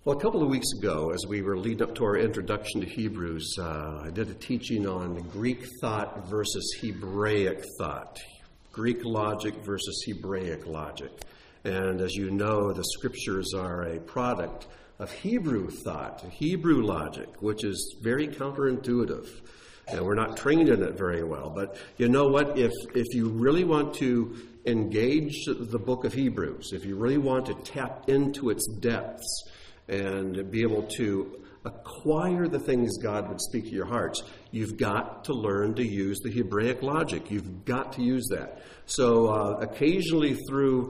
Well, a couple of weeks ago, as we were leading up to our introduction to Hebrews, I did a teaching on Greek thought versus Hebraic thought, Greek logic versus Hebraic logic. And as you know, the scriptures are a product of Hebrew thought, Hebrew logic, which is very counterintuitive. And we're not trained in it very well. But you know what? If you really want to engage the book of Hebrews, if you really want to tap into its depths, and be able to acquire the things God would speak to your hearts, you've got to learn to use the Hebraic logic. You've got to use that. So occasionally through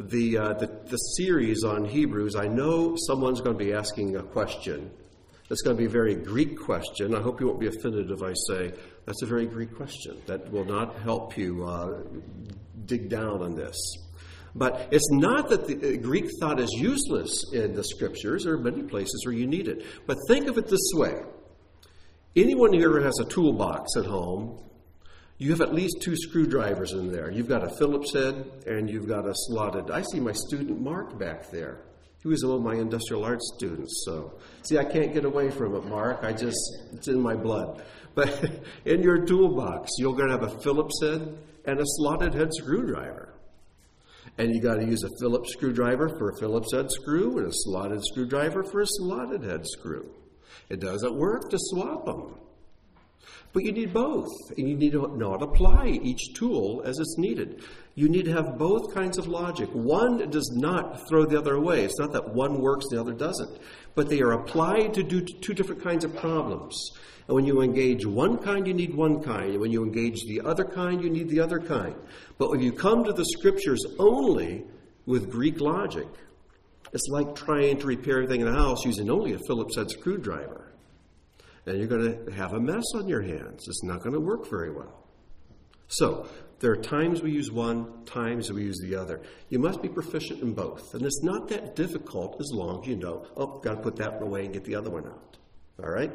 the series on Hebrews, I know someone's going to be asking a question. It's going to be a very Greek question. I hope you won't be offended if I say, that's a very Greek question. That will not help you dig down on this. But it's not that the Greek thought is useless in the scriptures. There are many places where you need it. But think of it this way. Anyone here who has a toolbox at home, you have at least 2 screwdrivers in there. You've got a Phillips head and you've got a slotted. I see my student Mark back there. He was one of my industrial arts students. So, see, I can't get away from it, Mark. It's in my blood. But in your toolbox, you're going to have a Phillips head and a slotted head screwdriver. And you got to use a Phillips screwdriver for a Phillips head screw and a slotted screwdriver for a slotted head screw. It doesn't work to swap them. But you need both. And you need to know how to apply each tool as it's needed. You need to have both kinds of logic. One does not throw the other away. It's not that one works and the other doesn't. But they are applied to do 2 different kinds of problems. And when you engage one kind, you need one kind. And when you engage the other kind, you need the other kind. But when you come to the scriptures only with Greek logic, it's like trying to repair everything in a house using only a Phillips head screwdriver. And you're going to have a mess on your hands. It's not going to work very well. So, there are times we use one, times we use the other. You must be proficient in both. And it's not that difficult as long as you know, got to put that one away and get the other one out. All right?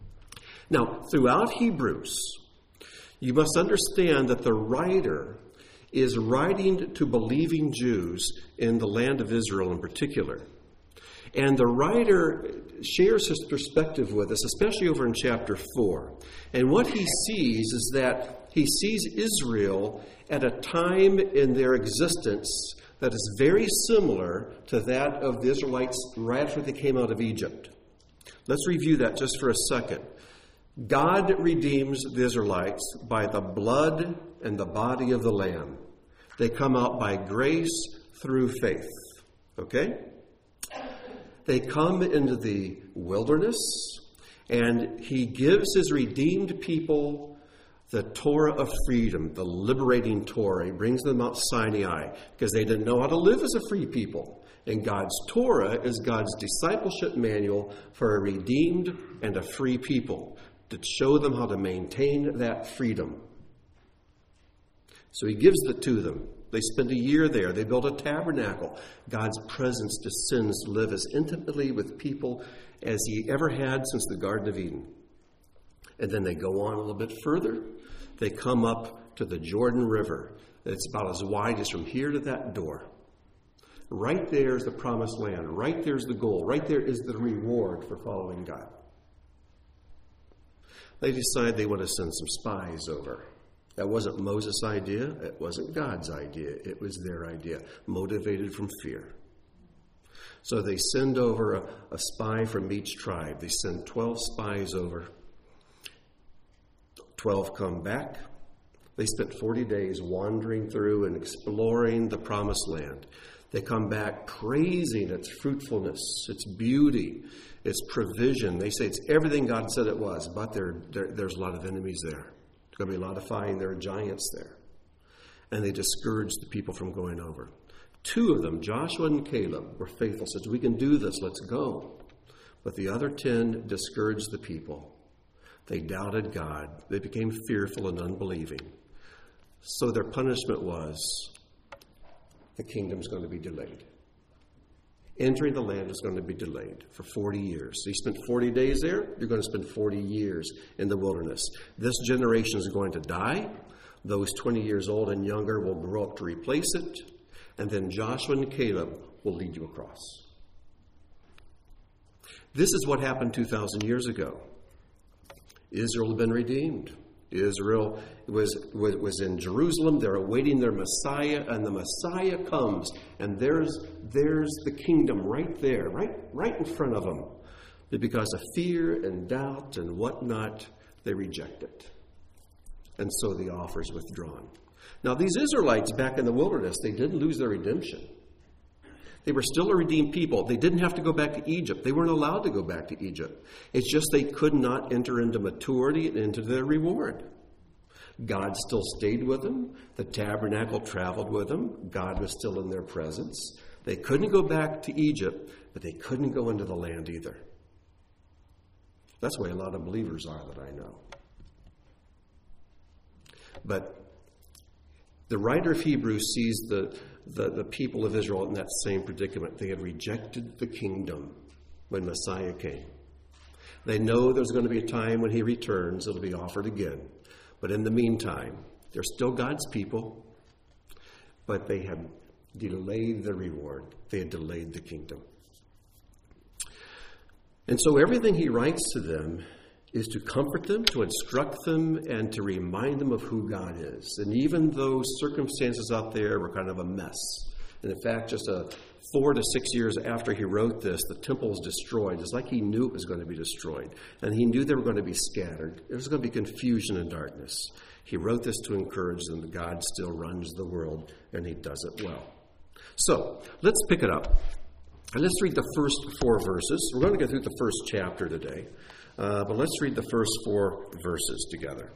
Now, throughout Hebrews, you must understand that the writer is writing to believing Jews in the land of Israel in particular. And the writer shares his perspective with us, especially over in chapter 4. And what he sees is that he sees Israel at a time in their existence that is very similar to that of the Israelites right after they came out of Egypt. Let's review that just for a second. God redeems the Israelites by the blood and the body of the Lamb. They come out by grace through faith. Okay? They come into the wilderness, and he gives his redeemed people the Torah of freedom, the liberating Torah. He brings them out Sinai because they didn't know how to live as a free people. And God's Torah is God's discipleship manual for a redeemed and a free people to show them how to maintain that freedom. So he gives it to them. They spend a year there. They build a tabernacle. God's presence descends to live as intimately with people as he ever had since the Garden of Eden. And then they go on a little bit further. They come up to the Jordan River. It's about as wide as from here to that door. Right there is the promised land. Right there's the goal. Right there is the reward for following God. They decide they want to send some spies over. That wasn't Moses' idea. It wasn't God's idea. It was their idea, motivated from fear. So they send over a spy from each tribe. They send 12 spies over. 12 come back. They spent 40 days wandering through and exploring the promised land. They come back praising its fruitfulness, its beauty, its provision. They say it's everything God said it was, but there's a lot of enemies there. There's going to be a lot of fighting. There are giants there. And they discouraged the people from going over. 2 of them, Joshua and Caleb, were faithful, said, we can do this, let's go. But the other 10 discouraged the people. They doubted God. They became fearful and unbelieving. So their punishment was the kingdom's going to be delayed. Entering the land is going to be delayed for 40 years. So you spent 40 days there, you're going to spend 40 years in the wilderness. This generation is going to die. Those 20 years old and younger will grow up to replace it. And then Joshua and Caleb will lead you across. This is what happened 2,000 years ago. Israel had been redeemed. Israel was in Jerusalem. They're awaiting their Messiah, and the Messiah comes, and there's the kingdom right there, right in front of them. But because of fear and doubt and whatnot, they reject it. And so the offer is withdrawn. Now, these Israelites back in the wilderness, they didn't lose their redemption. They were still a redeemed people. They didn't have to go back to Egypt. They weren't allowed to go back to Egypt. It's just they could not enter into maturity and into their reward. God still stayed with them. The tabernacle traveled with them. God was still in their presence. They couldn't go back to Egypt, but they couldn't go into the land either. That's the way a lot of believers are that I know. But the writer of Hebrews sees the people of Israel in that same predicament. They had rejected the kingdom when Messiah came. They know there's going to be a time when he returns, it'll be offered again. But in the meantime, they're still God's people, but they have delayed the reward. They had delayed the kingdom. And so everything he writes to them is to comfort them, to instruct them, and to remind them of who God is. And even though circumstances out there were kind of a mess, and in fact, just 4 to 6 years after he wrote this, the temple was destroyed. It's like he knew it was going to be destroyed. And he knew they were going to be scattered. There was going to be confusion and darkness. He wrote this to encourage them that God still runs the world, and he does it well. So, let's pick it up. And let's read the first 4 verses. We're going to go through the first chapter today. But let's read the first 4 verses together.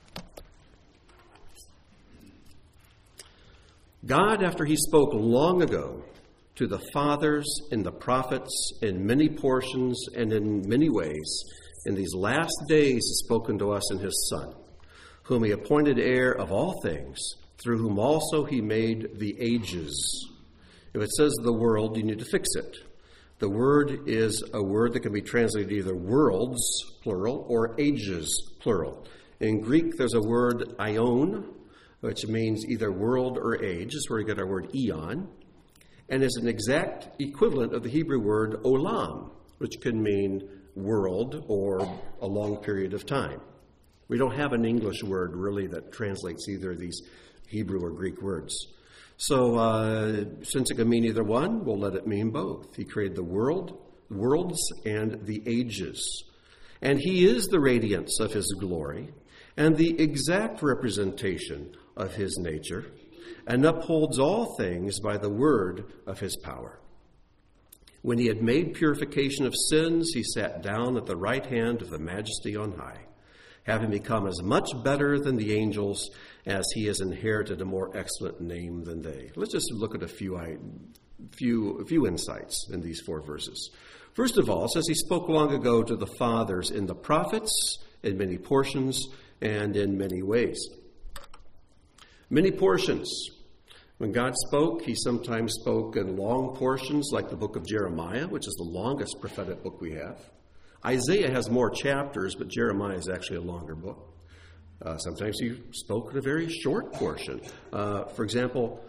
God, after he spoke long ago to the fathers and the prophets in many portions and in many ways, in these last days has spoken to us in his Son, whom he appointed heir of all things, through whom also he made the ages. If it says the world, you need to fix it. The word is a word that can be translated either worlds, plural, or ages, plural. In Greek, there's a word aion, which means either world or age. This is where we get our word eon. And is an exact equivalent of the Hebrew word olam, which can mean world or a long period of time. We don't have an English word, really, that translates either of these Hebrew or Greek words. So since it can mean either one, we'll let it mean both. He created the worlds, and the ages. And he is the radiance of his glory and the exact representation of his nature, and upholds all things by the word of his power. When he had made purification of sins, he sat down at the right hand of the Majesty on high, having become as much better than the angels as he has inherited a more excellent name than they. Let's just look at a few insights in these 4 verses. First of all, it says he spoke long ago to the fathers in the prophets, in many portions, and in many ways. Many portions. When God spoke, he sometimes spoke in long portions, like the book of Jeremiah, which is the longest prophetic book we have. Isaiah has more chapters, but Jeremiah is actually a longer book. Sometimes he spoke in a very short portion. For example,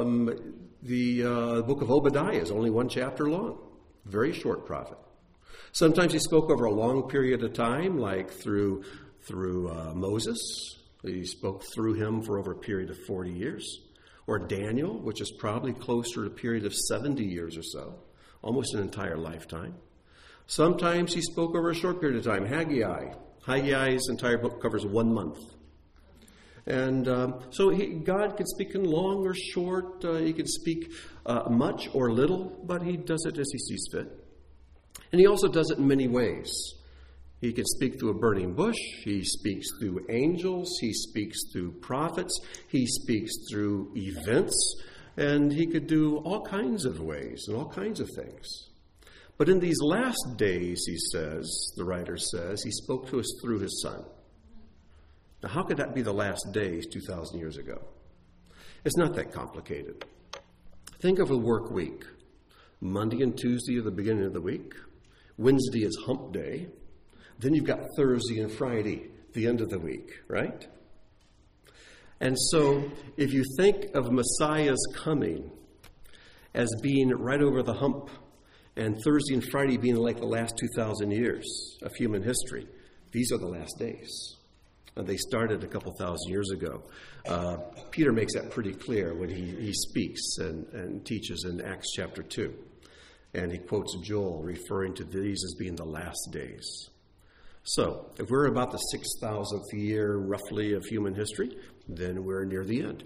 the book of Obadiah is only 1 chapter long. Very short prophet. Sometimes he spoke over a long period of time, like through Moses. He spoke through him for over a period of 40 years. Or Daniel, which is probably closer to a period of 70 years or so, almost an entire lifetime. Sometimes he spoke over a short period of time. Haggai's entire book covers 1 month. And so God can speak in long or short. He can speak much or little, but he does it as he sees fit. And he also does it in many ways. He can speak through a burning bush. He speaks through angels. He speaks through prophets. He speaks through events. And he could do all kinds of ways and all kinds of things. But in these last days, he says, the writer says, he spoke to us through his Son. Now, how could that be the last days 2,000 years ago? It's not that complicated. Think of a work week. Monday and Tuesday are the beginning of the week. Wednesday is hump day. Then you've got Thursday and Friday, the end of the week, right? And so if you think of Messiah's coming as being right over the hump, and Thursday and Friday being like the last 2,000 years of human history. These are the last days. And they started a couple thousand years ago. Peter makes that pretty clear when he speaks and teaches in Acts chapter 2. And he quotes Joel, referring to these as being the last days. So, if we're about the 6,000th year, roughly, of human history, then we're near the end.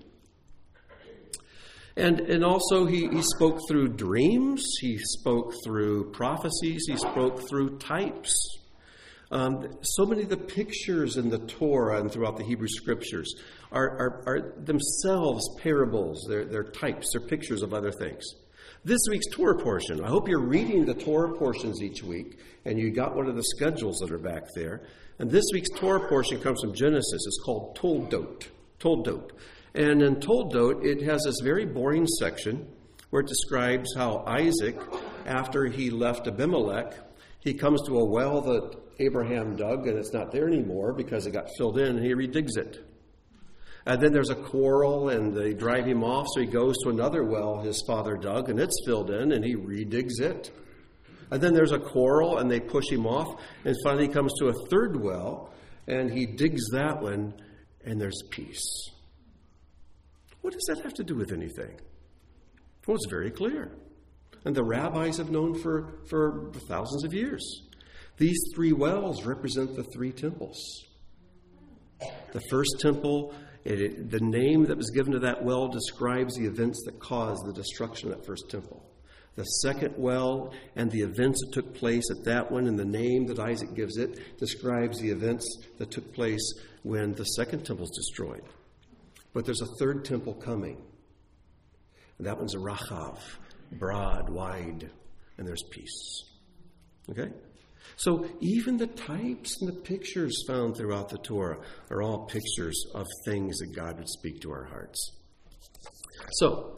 And also, he spoke through dreams, he spoke through prophecies, he spoke through types. So many of the pictures in the Torah and throughout the Hebrew Scriptures are themselves parables. They're types, they're pictures of other things. This week's Torah portion, I hope you're reading the Torah portions each week, and you got one of the schedules that are back there. And this week's Torah portion comes from Genesis. It's called Toldot. And in Toldot, it has this very boring section where it describes how Isaac, after he left Abimelech, he comes to a well that Abraham dug, and it's not there anymore because it got filled in, and he redigs it. And then there's a quarrel, and they drive him off, so he goes to another well his father dug, and it's filled in, and he redigs it. And then there's a quarrel, and they push him off, and finally he comes to a third well, and he digs that one, and there's peace. What does that have to do with anything? Well, it's very clear. And the rabbis have known for thousands of years. These three wells represent the three temples. The first temple, the name that was given to that well describes the events that caused the destruction of that first temple. The second well and the events that took place at that one, and the name that Isaac gives it describes the events that took place when the second temple is destroyed. But there's a third temple coming. And that one's a Rachav, broad, wide, and there's peace. Okay? So even the types and the pictures found throughout the Torah are all pictures of things that God would speak to our hearts. So,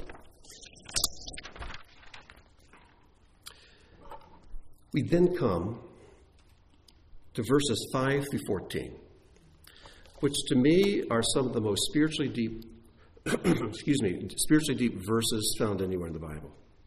we then come to verses 5 through 14, which to me are some of the most spiritually deep verses found anywhere in the Bible.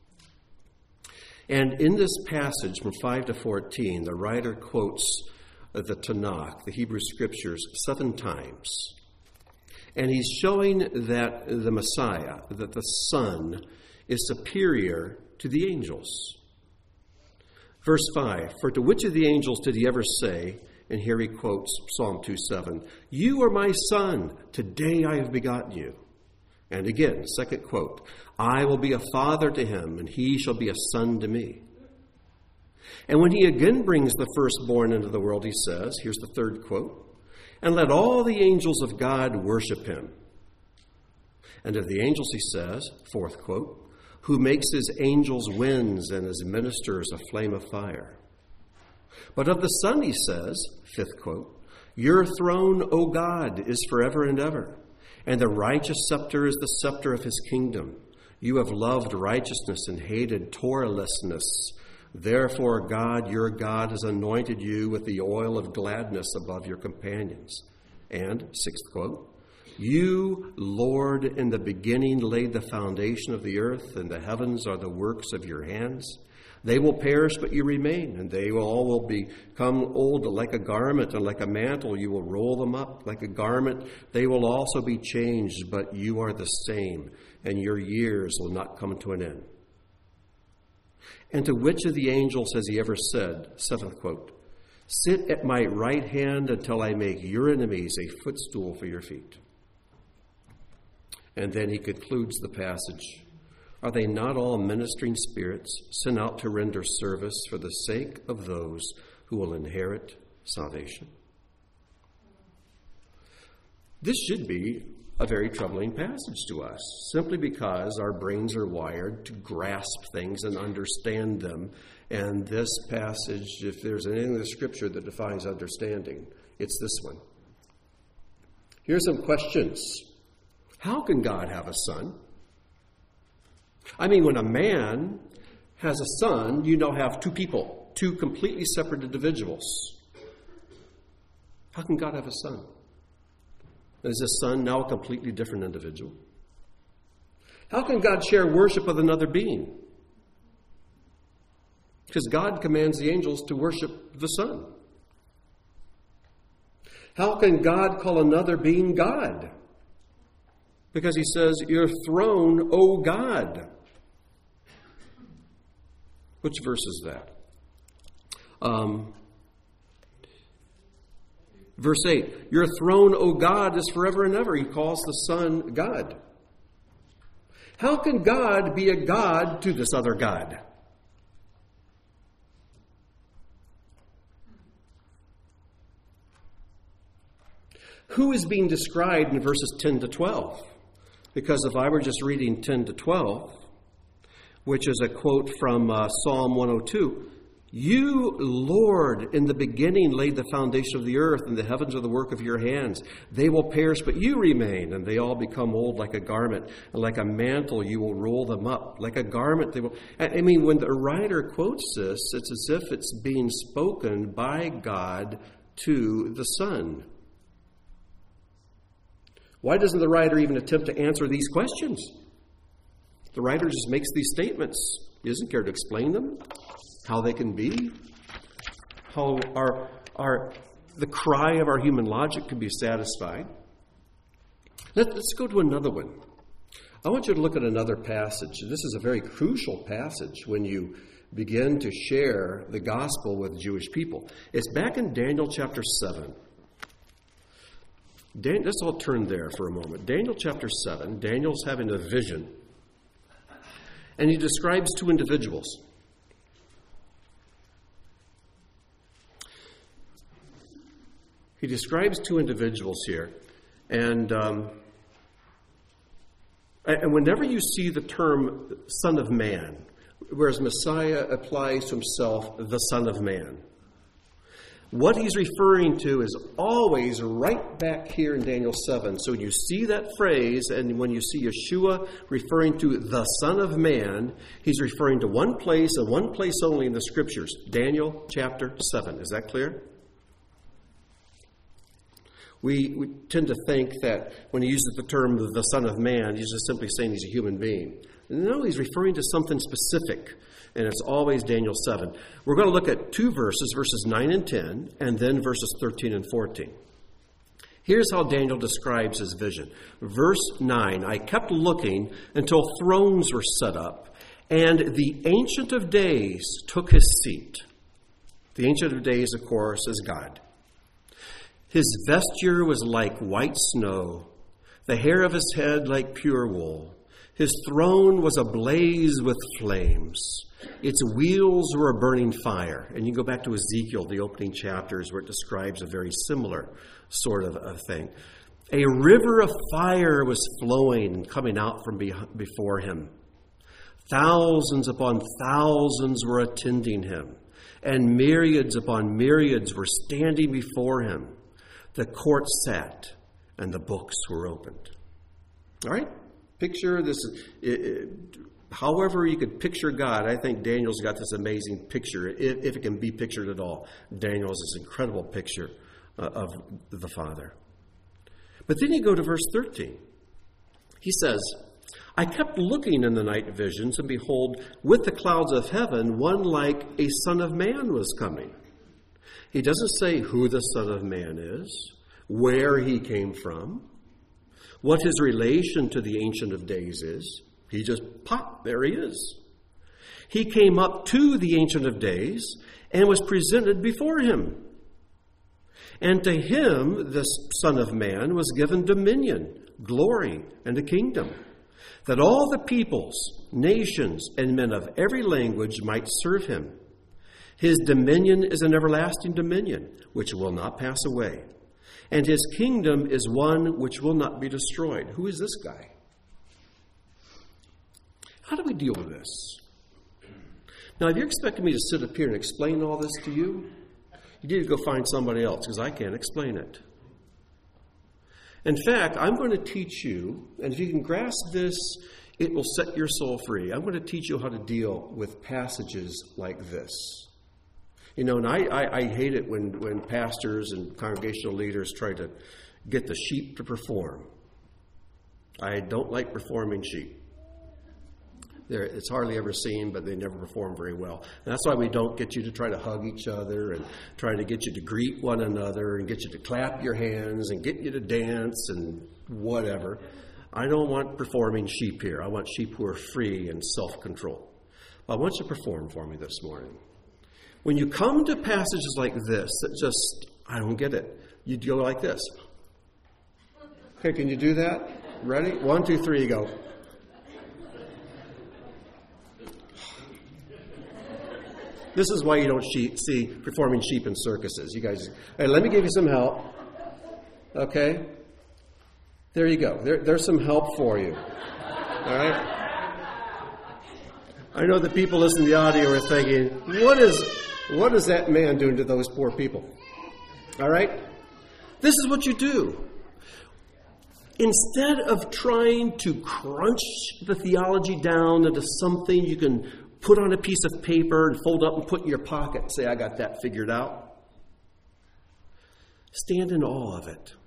And in this passage from 5 to 14, the writer quotes the Tanakh, the Hebrew Scriptures, 7 times. And he's showing that the Messiah, that the Son, is superior to the angels. Verse 5, for to which of the angels did he ever say, and here he quotes Psalm 2:7, you are my son, today I have begotten you. And again, second quote, I will be a father to him, and he shall be a son to me. And when he again brings the firstborn into the world, he says, here's the third quote, and let all the angels of God worship him. And of the angels, he says, fourth quote, who makes his angels winds and his ministers a flame of fire. But of the Son, he says, fifth quote, your throne, O God, is forever and ever, and the righteous scepter is the scepter of his kingdom. You have loved righteousness and hated Torahlessness. Therefore, God, your God, has anointed you with the oil of gladness above your companions. And, sixth quote, you, Lord, in the beginning laid the foundation of the earth, and the heavens are the works of your hands. They will perish, but you remain, and they all will become old like a garment, and like a mantle you will roll them up. Like a garment, they will also be changed, but you are the same, and your years will not come to an end. And to which of the angels has he ever said, seventh quote, sit at my right hand until I make your enemies a footstool for your feet? And then he concludes the passage. Are they not all ministering spirits sent out to render service for the sake of those who will inherit salvation? This should be a very troubling passage to us, simply because our brains are wired to grasp things and understand them. And this passage, if there's anything in the Scripture that defines understanding, it's this one. Here's some questions. How can God have a son? I mean, when a man has a son, you now have two people, two completely separate individuals. How can God have a son? Is this son now a completely different individual? How can God share worship with another being? Because God commands the angels to worship the Son. How can God call another being God? Because he says, your throne, O God. Which verse is that? Verse 8, your throne, O God, is forever and ever. He calls the Son God. How can God be a God to this other God? Who is being described in verses 10 to 12? Because if I were just reading 10 to 12, which is a quote from Psalm 102, you, Lord, in the beginning laid the foundation of the earth, and the heavens are the work of your hands. They will perish, but you remain, and they all become old like a garment. And like a mantle, you will roll them up. Like a garment, they will... I mean, when the writer quotes this, it's as if it's being spoken by God to the Son. Why doesn't the writer even attempt to answer these questions? The writer just makes these statements. He doesn't care to explain them, how they can be, how the cry of our human logic can be satisfied. Let's go to another one. I want you to look at another passage. This is a very crucial passage when you begin to share the gospel with Jewish people. It's back in Daniel chapter 7. Let's all turn there for a moment. Daniel chapter 7, Daniel's having a vision. And he describes two individuals. He describes two individuals here. And whenever you see the term Son of Man, whereas Messiah applies to himself the Son of Man, what he's referring to is always right back here in Daniel 7. So when you see that phrase, and when you see Yeshua referring to the Son of Man, he's referring to one place and one place only in the Scriptures, Daniel chapter 7. Is that clear? We tend to think that when he uses the term the Son of Man, he's just simply saying he's a human being. No, he's referring to something specific. And it's always Daniel 7. We're going to look at two verses, verses 9 and 10, and then verses 13 and 14. Here's how Daniel describes his vision. Verse 9, I kept looking until thrones were set up, and the Ancient of Days took his seat. The Ancient of Days, of course, is God. His vesture was like white snow, the hair of his head like pure wool. His throne was ablaze with flames. Its wheels were a burning fire. And you go back to Ezekiel, the opening chapters, where it describes a very similar sort of a thing. A river of fire was flowing and coming out from before him. Thousands upon thousands were attending him, and myriads upon myriads were standing before him. The court sat, and the books were opened. All right? Picture this. However you could picture God, I think Daniel's got this amazing picture, if it can be pictured at all. Daniel's this incredible picture of the Father. But then you go to verse 13. He says, I kept looking in the night visions, and behold, with the clouds of heaven, one like a Son of Man was coming. He doesn't say who the Son of Man is, where he came from, what his relation to the Ancient of Days is. He just popped, there he is. He came up to the Ancient of Days and was presented before him. And to him, this Son of Man, was given dominion, glory, and a kingdom, that all the peoples, nations, and men of every language might serve him. His dominion is an everlasting dominion, which will not pass away. And his kingdom is one which will not be destroyed. Who is this guy? How do we deal with this? Now, if you're expecting me to sit up here and explain all this to you, you need to go find somebody else, because I can't explain it. In fact, I'm going to teach you, and if you can grasp this, it will set your soul free. I'm going to teach you how to deal with passages like this. You know, and I hate it when pastors and congregational leaders try to get the sheep to perform. I don't like performing sheep. It's hardly ever seen, but they never perform very well. And that's why we don't get you to try to hug each other and try to get you to greet one another and get you to clap your hands and get you to dance and whatever. I don't want performing sheep here. I want sheep who are free and self-control. I want you to perform for me this morning. When you come to passages like this, that just, I don't get it. You go like this. Okay, can you do that? Ready? 1, 2, 3, go. This is why you don't see performing sheep in circuses. You guys, hey, let me give you some help. Okay? There you go. There's some help for you. All right? I know the people listening to the audio are thinking, what is that man doing to those poor people? All right? This is what you do. Instead of trying to crunch the theology down into something you can put on a piece of paper and fold up and put in your pocket and say, I got that figured out. Stand in awe of it.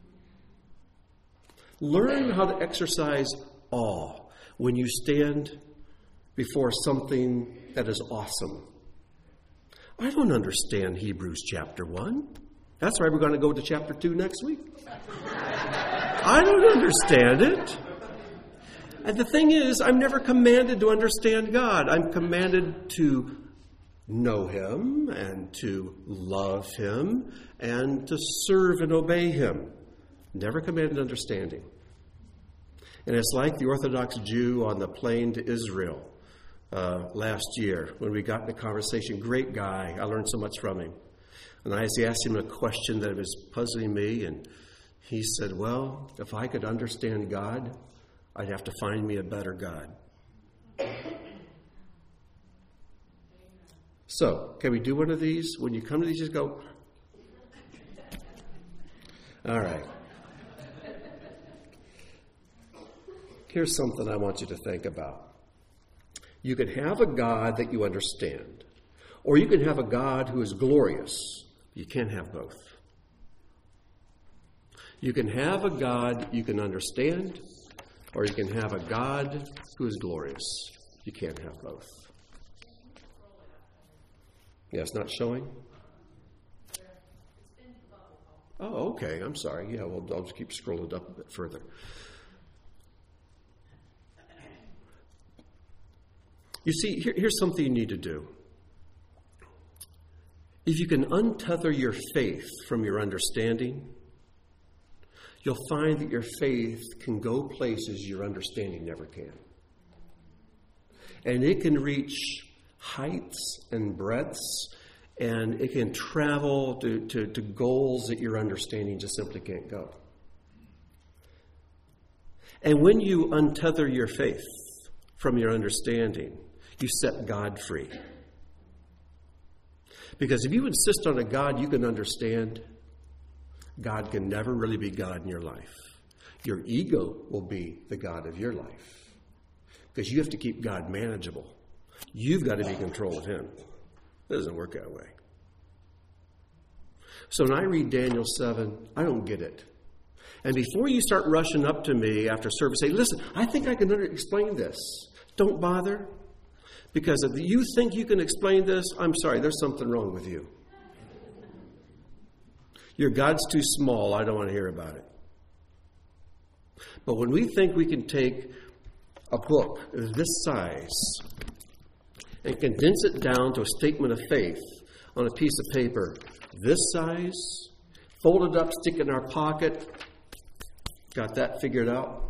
Learn how to exercise awe when you stand before something that is awesome. I don't understand Hebrews chapter 1. That's why we're going to go to chapter 2 next week. I don't understand it. And the thing is, I'm never commanded to understand God. I'm commanded to know Him and to love Him and to serve and obey Him. Never commanded understanding. And it's like the Orthodox Jew on the plane to Israel last year when we got in a conversation. Great guy. I learned so much from him. And I asked him a question that was puzzling me, and he said, well, if I could understand God, I'd have to find me a better God. So, can we do one of these? When you come to these, just go. All right. Here's something I want you to think about. You can have a God that you understand, or you can have a God who is glorious. You can't have both. You can have a God you can understand, or you can have a God who is glorious. You can't have both. Yeah, it's not showing? Oh, okay. I'm sorry. Yeah, well, I'll just keep scrolling up a bit further. You see, here's something you need to do. If you can untether your faith from your understanding, you'll find that your faith can go places your understanding never can. And it can reach heights and breadths, and it can travel to goals that your understanding just simply can't go. And when you untether your faith from your understanding, you set God free. Because if you insist on a God you can understand, God can never really be God in your life. Your ego will be the God of your life. Because you have to keep God manageable. You've got to be in control of Him. It doesn't work that way. So when I read Daniel 7, I don't get it. And before you start rushing up to me after service, say, listen, I think I can explain this. Don't bother. Because if you think you can explain this, I'm sorry, there's something wrong with you. Your God's too small. I don't want to hear about it. But when we think we can take a book this size and condense it down to a statement of faith on a piece of paper this size, fold it up, stick it in our pocket, got that figured out,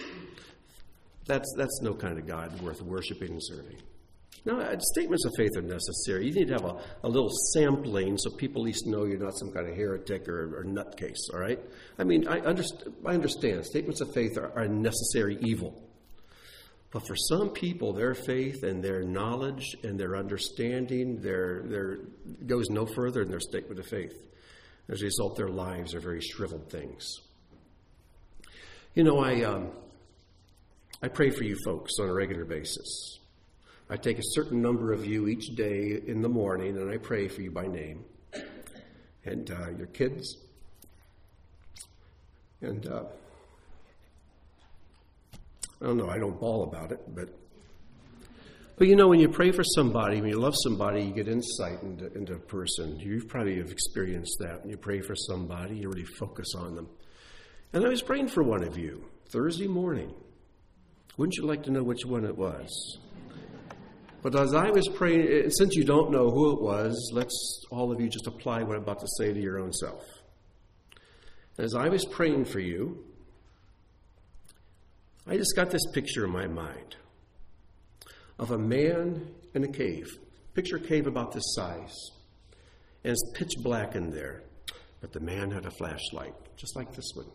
that's no kind of God worth worshiping and serving. Now, statements of faith are necessary. You need to have a little sampling so people at least know you're not some kind of heretic or nutcase, all right? I mean, I understand. Statements of faith are a necessary evil. But for some people, their faith and their knowledge and their understanding goes no further than their statement of faith. As a result, their lives are very shriveled things. You know, I pray for you folks on a regular basis. I take a certain number of you each day in the morning, and I pray for you by name. And your kids. And I don't know, I don't bawl about it, but But when you pray for somebody, when you love somebody, you get insight into a person. You probably have experienced that. When you pray for somebody, you really focus on them. And I was praying for one of you Thursday morning. Wouldn't you like to know which one it was? But as I was praying, since you don't know who it was, let's all of you just apply what I'm about to say to your own self. As I was praying for you, I just got this picture in my mind of a man in a cave. Picture a cave about this size. And it's pitch black in there. But the man had a flashlight, just like this one.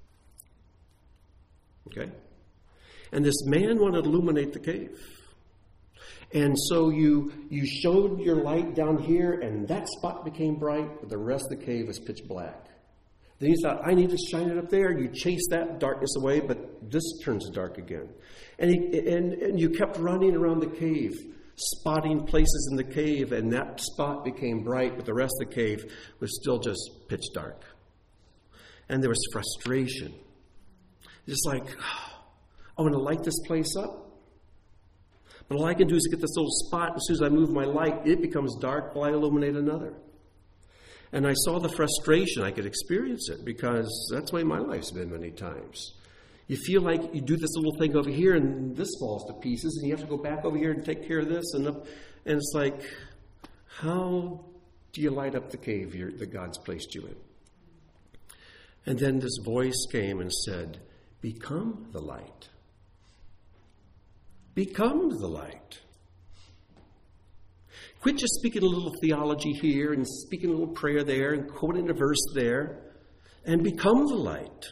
Okay? And this man wanted to illuminate the cave. And so you showed your light down here, and that spot became bright, but the rest of the cave was pitch black. Then you thought, I need to shine it up there. You chase that darkness away, but this turns dark again. And you kept running around the cave, spotting places in the cave, and that spot became bright, but the rest of the cave was still just pitch dark. And there was frustration. Just like, I want to light this place up. But all I can do is get this little spot. As soon as I move my light, it becomes dark while I illuminate another. And I saw the frustration. I could experience it because that's the way my life's been many times. You feel like you do this little thing over here and this falls to pieces and you have to go back over here and take care of this. And it's like, how do you light up the cave that God's placed you in? And then this voice came and said, become the light. Become the light. Quit just speaking a little theology here and speaking a little prayer there and quoting a verse there, and become the light.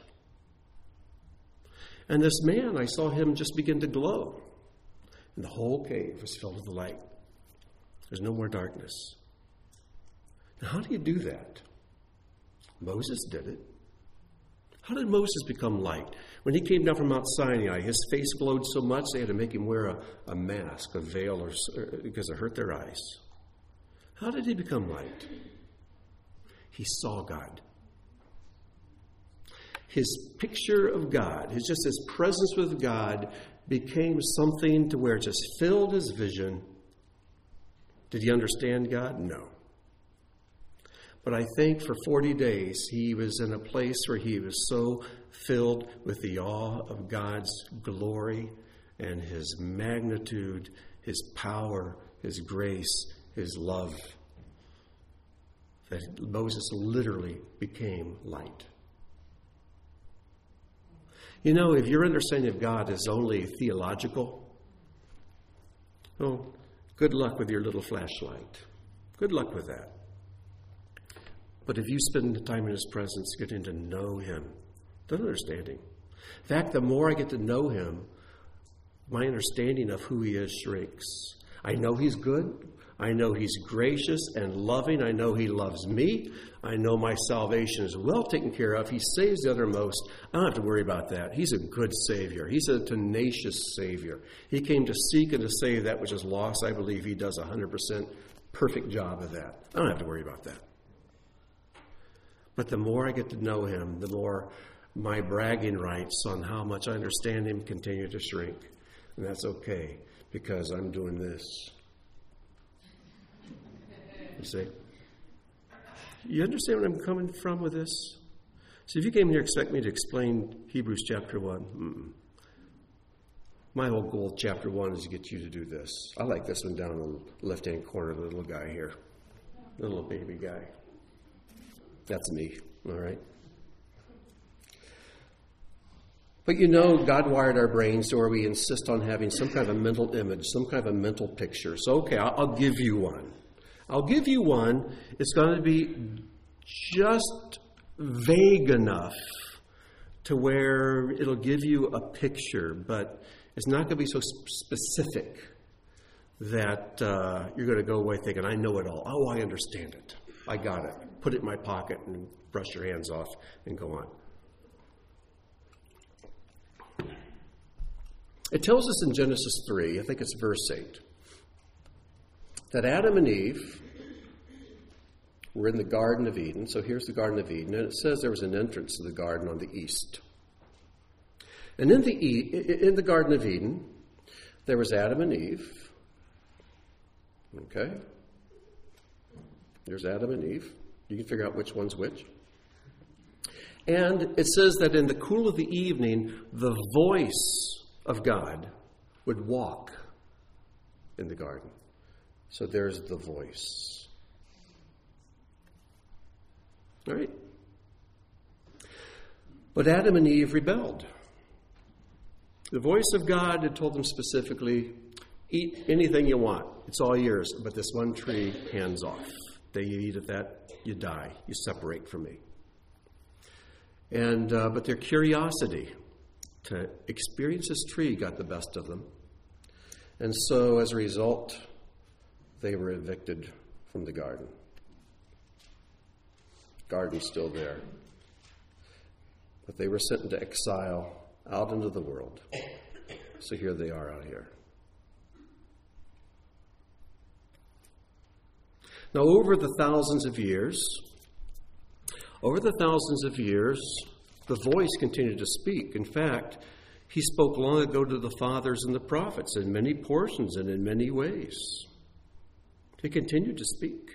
And this man, I saw him just begin to glow. And the whole cave was filled with the light. There's no more darkness. Now, how do you do that? Moses did it. How did Moses become light? When he came down from Mount Sinai, his face glowed so much they had to make him wear a mask, a veil, because it hurt their eyes. How did he become light? He saw God. His picture of God, his presence with God became something to where it just filled his vision. Did he understand God? No. But I think for 40 days he was in a place where he was so filled with the awe of God's glory and his magnitude, his power, his grace, his love, that Moses literally became light. If your understanding of God is only theological, good luck with your little flashlight. Good luck with that. But if you spend the time in his presence getting to know him, don't understand him. In fact, the more I get to know him, my understanding of who he is shrinks. I know he's good. I know he's gracious and loving. I know he loves me. I know my salvation is well taken care of. He saves the uttermost. I don't have to worry about that. He's a good Savior. He's a tenacious Savior. He came to seek and to save that which is lost. I believe he does a 100% perfect job of that. I don't have to worry about that. But the more I get to know him, the more my bragging rights on how much I understand him continue to shrink. And that's okay, because I'm doing this. You see? You understand where I'm coming from with this? So if you came here expect me to explain Hebrews chapter 1, my whole goal with chapter 1 is to get you to do this. I like this one down in the left-hand corner, the little guy here. The little baby guy. That's me, all right? But God wired our brains so where we insist on having some kind of a mental image, some kind of a mental picture. So, okay, I'll give you one. I'll give you one. It's going to be just vague enough to where it'll give you a picture, but it's not going to be so specific that you're going to go away thinking, I know it all. Oh, I understand it. I got it. Put it in my pocket and brush your hands off and go on. It tells us in Genesis 3, I think it's verse 8, that Adam and Eve were in the Garden of Eden. So here's the Garden of Eden. And it says there was an entrance to the garden on the east. And in the Garden of Eden, there was Adam and Eve. Okay? There's Adam and Eve. You can figure out which one's which. And it says that in the cool of the evening, the voice of God would walk in the garden. So there's the voice. All right? But Adam and Eve rebelled. The voice of God had told them specifically, eat anything you want. It's all yours. But this one tree, hands off. Day you eat of that, you die. You separate from me. And but their curiosity to experience this tree got the best of them. And so as a result, they were evicted from the garden. Garden's still there. But they were sent into exile out into the world. So here they are out here. Now, over the thousands of years, the voice continued to speak. In fact, he spoke long ago to the fathers and the prophets in many portions and in many ways. He continued to speak.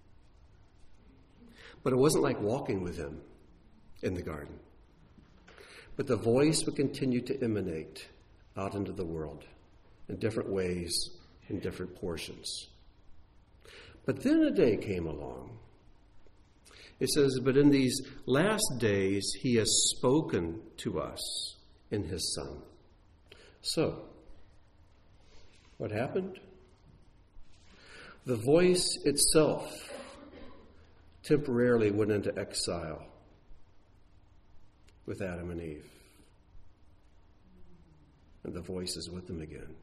But it wasn't like walking with him in the garden. But the voice would continue to emanate out into the world in different ways, in different portions. But then a day came along. It says, but in these last days, he has spoken to us in his Son. So, what happened? The voice itself temporarily went into exile with Adam and Eve. And the voice is with them again.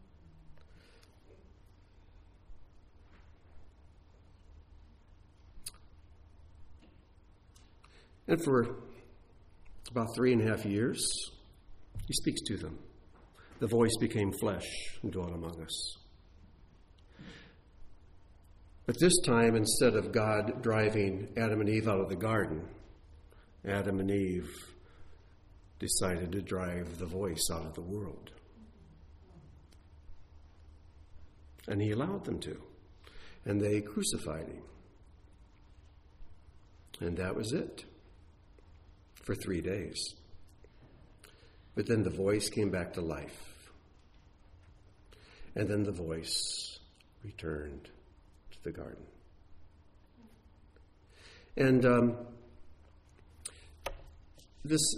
And for about 3.5 years, he speaks to them. The voice became flesh and dwelt among us. But this time, instead of God driving Adam and Eve out of the garden, Adam and Eve decided to drive the voice out of the world. And he allowed them to. And they crucified him. And that was it. For 3 days. But then the voice came back to life. And then the voice returned to the garden. And this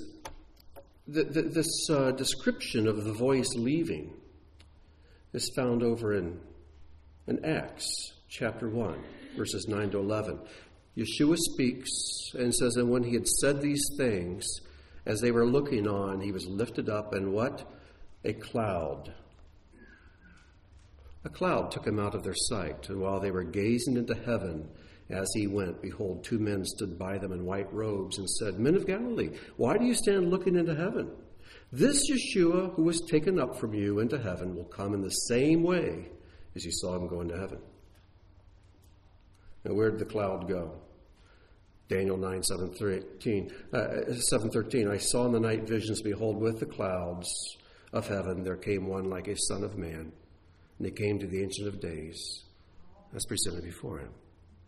description of the voice leaving is found over in Acts chapter 1, verses 9 to 11. Yeshua speaks and says, and when he had said these things, as they were looking on, he was lifted up, and what? A cloud. A cloud took him out of their sight, and while they were gazing into heaven as he went, behold, 2 men stood by them in white robes and said, Men of Galilee, why do you stand looking into heaven? This Yeshua who was taken up from you into heaven will come in the same way as you saw him go into heaven. Now, where did the cloud go? Daniel 9, 7:13. I saw in the night visions, behold, with the clouds of heaven there came one like a son of man, and he came to the Ancient of Days as presented before him.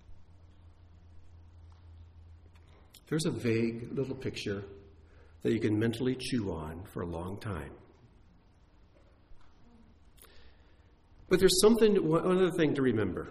There's a vague little picture that you can mentally chew on for a long time. But there's one other thing to remember.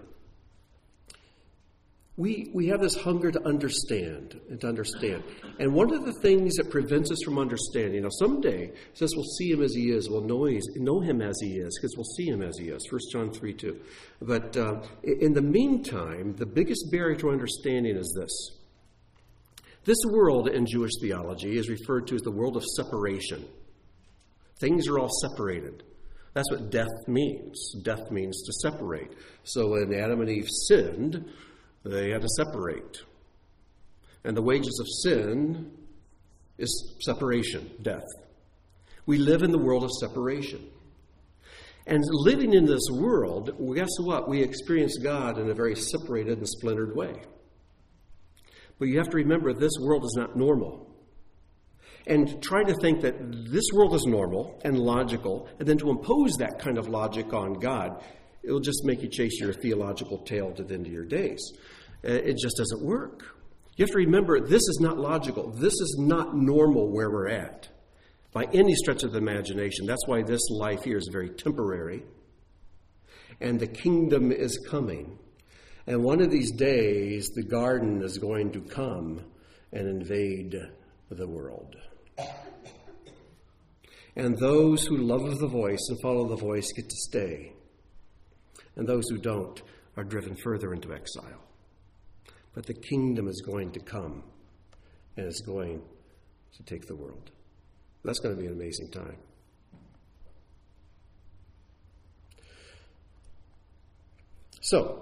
We have this hunger to understand and to understand. And one of the things that prevents us from understanding, someday, it says we'll see him as he is, we'll know him as he is, because we'll see him as he is, 1 John 3:2. But in the meantime, the biggest barrier to understanding is this. This world in Jewish theology is referred to as the world of separation. Things are all separated. That's what death means. Death means to separate. So when Adam and Eve sinned, they had to separate. And the wages of sin is separation, death. We live in the world of separation. And living in this world, well, guess what? We experience God in a very separated and splintered way. But you have to remember, this world is not normal. And try to think that this world is normal and logical, and then to impose that kind of logic on God, it'll just make you chase your theological tail to the end of your days. It just doesn't work. You have to remember, this is not logical. This is not normal where we're at by any stretch of the imagination. That's why this life here is very temporary. And the kingdom is coming. And one of these days, the garden is going to come and invade the world. And those who love the voice and follow the voice get to stay. And those who don't are driven further into exile. But the kingdom is going to come and it's going to take the world. That's going to be an amazing time. So,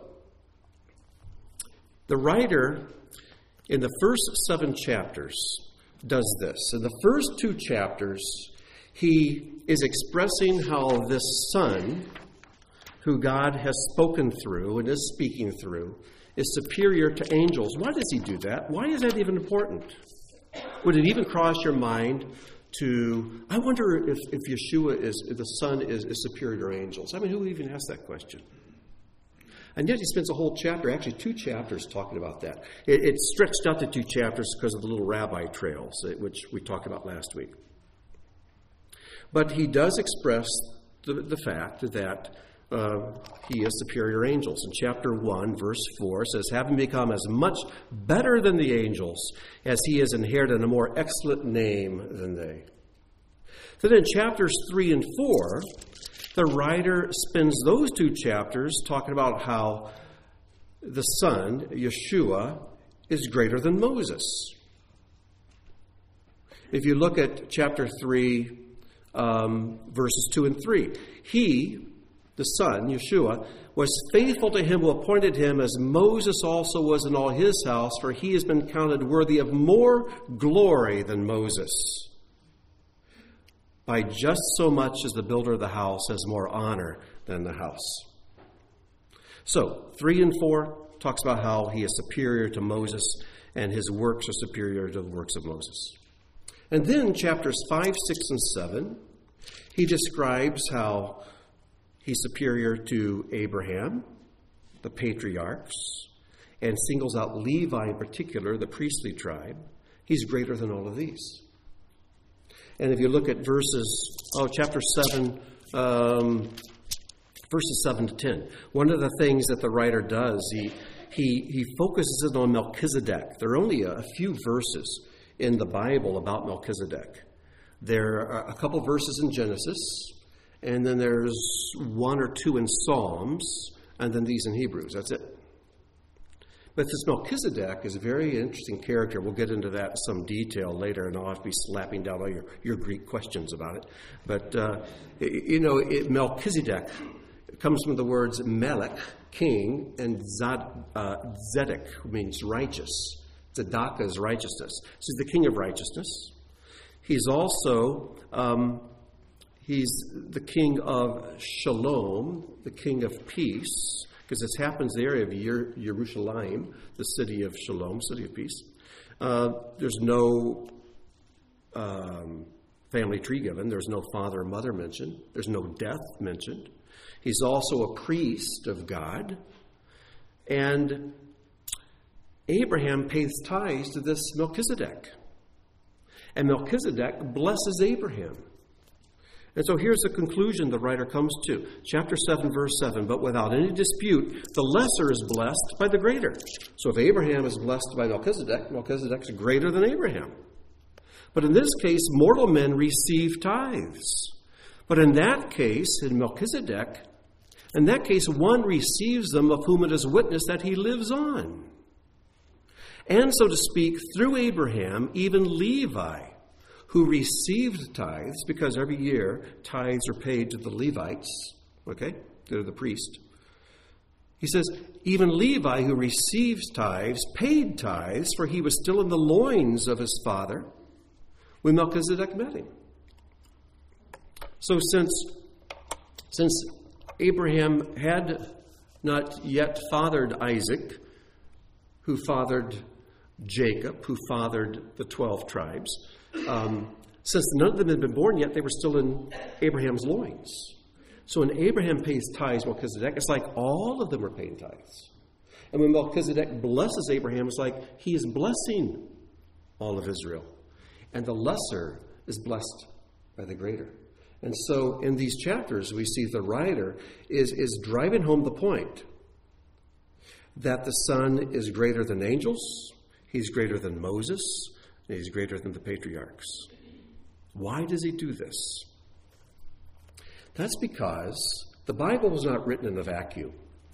the writer in the first 7 chapters does this. In the first 2 chapters, he is expressing how this Son, who God has spoken through and is speaking through, is superior to angels. Why does he do that? Why is that even important? Would it even cross your mind to, I wonder if Yeshua if the Son is superior to angels? I mean, who even asked that question? And yet he spends a whole chapter, actually 2 chapters, talking about that. It stretched out to 2 chapters because of the little rabbi trails, which we talked about last week. But he does express the fact that he is superior to angels. In chapter 1, verse 4, it says, having become as much better than the angels as he has inherited a more excellent name than they. Then in chapters 3 and 4, the writer spends those 2 chapters talking about how the Son, Yeshua, is greater than Moses. If you look at chapter 3, verses 2 and 3, he, the Son, Yeshua, was faithful to him who appointed him, as Moses also was in all his house, for he has been counted worthy of more glory than Moses, by just so much as the builder of the house has more honor than the house. So, 3 and 4 talks about how he is superior to Moses, and his works are superior to the works of Moses. And then chapters 5, 6, and 7, he describes how he's superior to Abraham, the patriarchs, and singles out Levi in particular, the priestly tribe. He's greater than all of these. And if you look at chapter 7, verses 7 to 10, one of the things that the writer does, he focuses it on Melchizedek. There are only a few verses in the Bible about Melchizedek. There are a couple verses in Genesis, and then there's 1 or 2 in Psalms, and then these in Hebrews. That's it. But this Melchizedek is a very interesting character. We'll get into that in some detail later, and I'll have to be slapping down all your Greek questions about it. But, Melchizedek comes from the words Melech, king, and Zedek, who means righteous. Tzedakah is righteousness. So he's the king of righteousness. He's also, he's the king of Shalom, the king of peace, because this happens in the area of Yerushalayim, the city of Shalom, city of peace. There's no family tree given. There's no father or mother mentioned. There's no death mentioned. He's also a priest of God. And Abraham pays tithes to this Melchizedek. And Melchizedek blesses Abraham. And so here's the conclusion the writer comes to. Chapter 7, verse 7. But without any dispute, the lesser is blessed by the greater. So if Abraham is blessed by Melchizedek, Melchizedek's greater than Abraham. But in this case, mortal men receive tithes. But in that case, in Melchizedek, one receives them of whom it is witnessed that he lives on. And so to speak, through Abraham, even Levi, who received tithes, because every year tithes are paid to the Levites, okay? They're the priest. He says, even Levi, who receives tithes, paid tithes, for he was still in the loins of his father when Melchizedek met him. So since Abraham had not yet fathered Isaac, who fathered Jacob, who fathered the 12 tribes, since none of them had been born yet, they were still in Abraham's loins. So when Abraham pays tithes, Melchizedek, it's like all of them are paying tithes. And when Melchizedek blesses Abraham, it's like he is blessing all of Israel. And the lesser is blessed by the greater. And so in these chapters, we see the writer is driving home the point that the Son is greater than angels, he's greater than Moses, and he's greater than the patriarchs. Why does he do this? That's because the Bible was not written in a vacuum.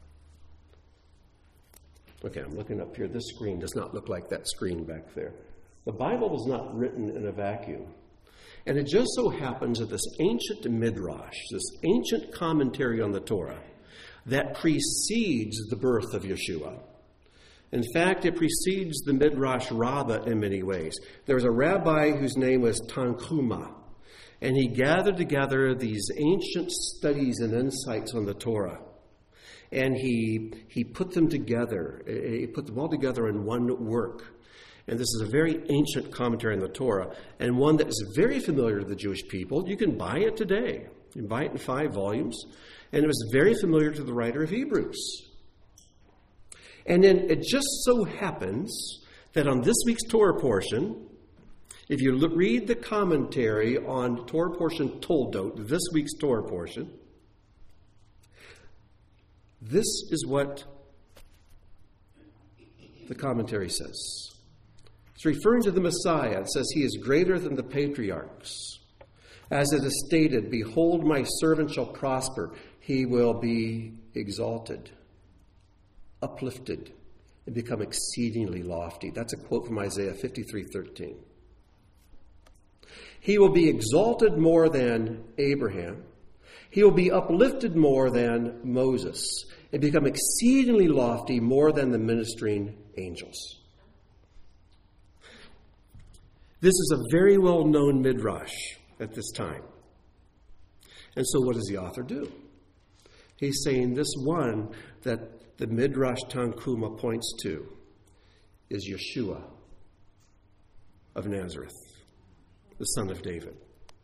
Okay, I'm looking up here. This screen does not look like that screen back there. The Bible was not written in a vacuum. And it just so happens that this ancient midrash, this ancient commentary on the Torah, that precedes the birth of Yeshua. In fact, it precedes the Midrash Rabbah in many ways. There was a rabbi whose name was Tanchuma, and he gathered together these ancient studies and insights on the Torah. And he put them together. He put them all together in one work. And this is a very ancient commentary on the Torah, and one that is very familiar to the Jewish people. You can buy it today. You can buy it in 5 volumes. And it was very familiar to the writer of Hebrews. And then it just so happens that on this week's Torah portion, if you read the commentary on Torah portion Toldot, this week's Torah portion, this is what the commentary says. It's referring to the Messiah. It says he is greater than the patriarchs. As it is stated, behold, my servant shall prosper. He will be exalted, uplifted, and become exceedingly lofty. That's a quote from Isaiah 53:13. He will be exalted more than Abraham. He will be uplifted more than Moses, and become exceedingly lofty more than the ministering angels. This is a very well-known midrash at this time. And so what does the author do? He's saying this one that the Midrash Tanchuma points to is Yeshua of Nazareth, the son of David.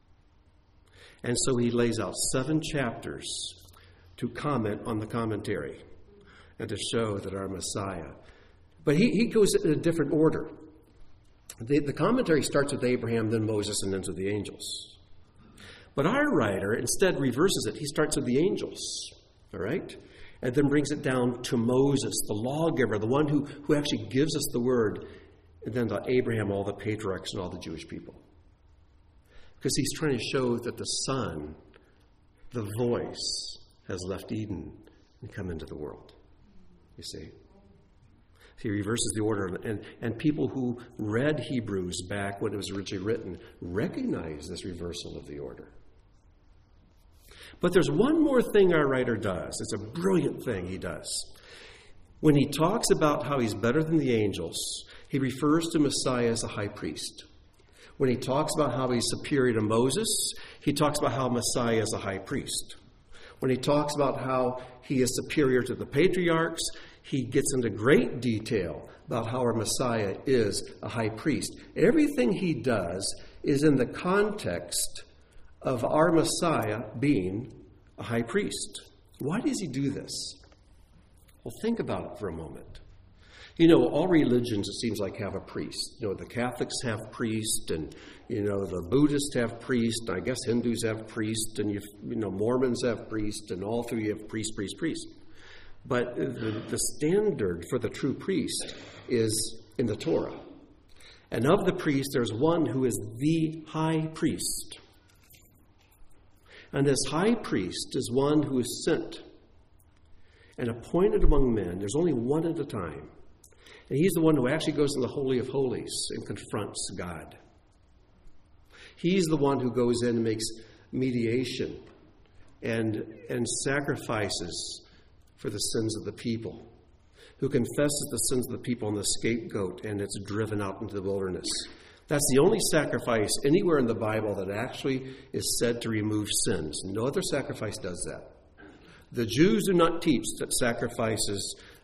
And so he lays out 7 chapters to comment on the commentary and to show that our Messiah. But he goes in a different order. The commentary starts with Abraham, then Moses, and then to the angels. But our writer instead reverses it. He starts with the angels, all right? And then brings it down to Moses, the lawgiver, the one who actually gives us the word, and then to Abraham, all the patriarchs, and all the Jewish people. Because he's trying to show that the Son, the voice, has left Eden and come into the world. You see? He reverses the order, and people who read Hebrews back when it was originally written recognize this reversal of the order. But there's one more thing our writer does. It's a brilliant thing he does. When he talks about how he's better than the angels, he refers to Messiah as a high priest. When he talks about how he's superior to Moses, he talks about how Messiah is a high priest. When he talks about how he is superior to the patriarchs, he gets into great detail about how our Messiah is a high priest. Everything he does is in the context of our Messiah being a high priest. Why does he do this? Well, think about it for a moment. You know, all religions, it seems like, have a priest. You know, the Catholics have priests, and, you know, the Buddhists have priests, and I guess Hindus have priests, and, Mormons have priests, and all three have priest. But the standard for the true priest is in the Torah. And of the priests, there's one who is the high priest. And this high priest is one who is sent and appointed among men. There's only one at a time. And he's the one who actually goes in the Holy of Holies and confronts God. He's the one who goes in and makes mediation and sacrifices for the sins of the people, who confesses the sins of the people on the scapegoat, and it's driven out into the wilderness. That's the only sacrifice anywhere in the Bible that actually is said to remove sins. No other sacrifice does that. The Jews do not teach that sacrifices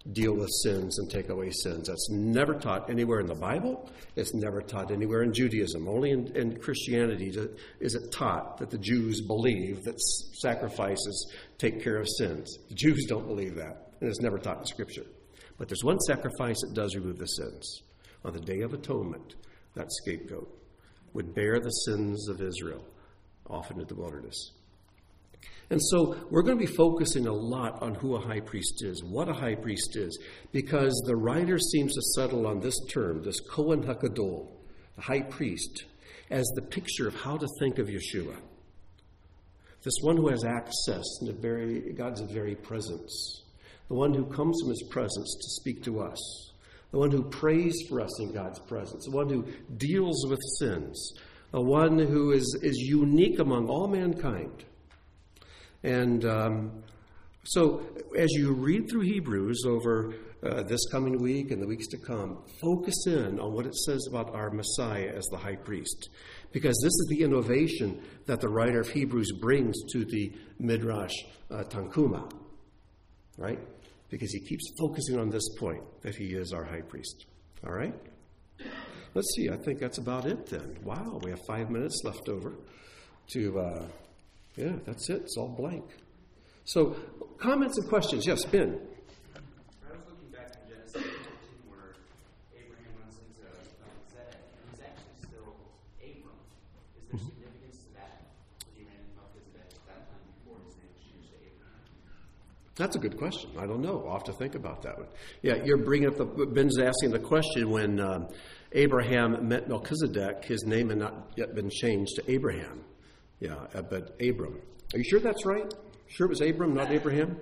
deal with sins and take away sins. That's never taught anywhere in the Bible. It's never taught anywhere in Judaism. Only in Christianity is it taught that the Jews believe that sacrifices take care of sins. The Jews don't believe that, and it's never taught in Scripture. But there's one sacrifice that does remove the sins. On the Day of Atonement, that scapegoat would bear the sins of Israel off into the wilderness. And so we're going to be focusing a lot on who a high priest is, what a high priest is, because the writer seems to settle on this term, this Kohen HaGadol, the high priest, as the picture of how to think of Yeshua. This one who has access into God's very presence, the one who comes from his presence to speak to us, the one who prays for us in God's presence, the one who deals with sins, the one who is unique among all mankind. And so as you read through Hebrews over this coming week and the weeks to come, focus in on what it says about our Messiah as the high priest. Because this is the innovation that the writer of Hebrews brings to the Midrash Tanchuma, right? Because he keeps focusing on this point, that he is our high priest. All right? Let's see, I think that's about it then. Wow, we have 5 minutes left over to... yeah, that's it. It's all blank. So, comments and questions. Yes, Ben. I was looking back in Genesis 14 where Abraham runs into Melchizedek, and he's actually still Abram. Is there significance to that? He ran into Melchizedek at that time before his name was changed to Abraham? That's a good question. I don't know. I'll have to think about that one. Yeah, you're bringing up Ben's asking the question when Abraham met Melchizedek, his name had not yet been changed to Abraham. Yeah, but Abram. Are you sure that's right? Sure it was Abram, not Abraham?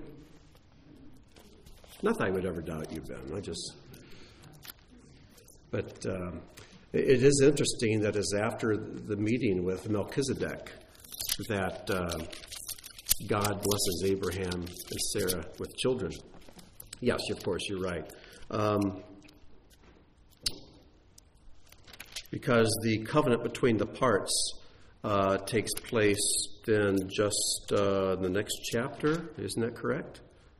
Not that I would ever doubt you, Ben. But it is interesting that it's after the meeting with Melchizedek that God blesses Abraham and Sarah with children. Yes, of course, you're right. Because the covenant between the parts takes place then just the next chapter. Isn't that correct?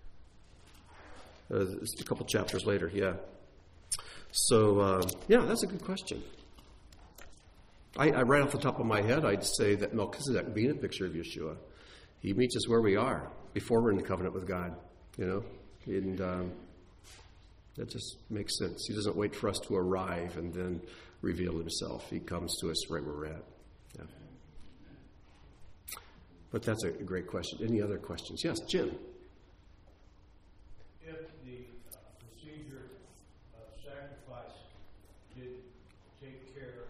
It's a couple chapters later, yeah. So, yeah, that's a good question. I right off the top of my head, I'd say that Melchizedek being a picture of Yeshua, he meets us where we are before we're in the covenant with God, you know. And that just makes sense. He doesn't wait for us to arrive and then reveal himself. He comes to us right where we're at. Yeah. But that's a great question. Any other questions? Yes, Jim. If the procedure of sacrifice did take care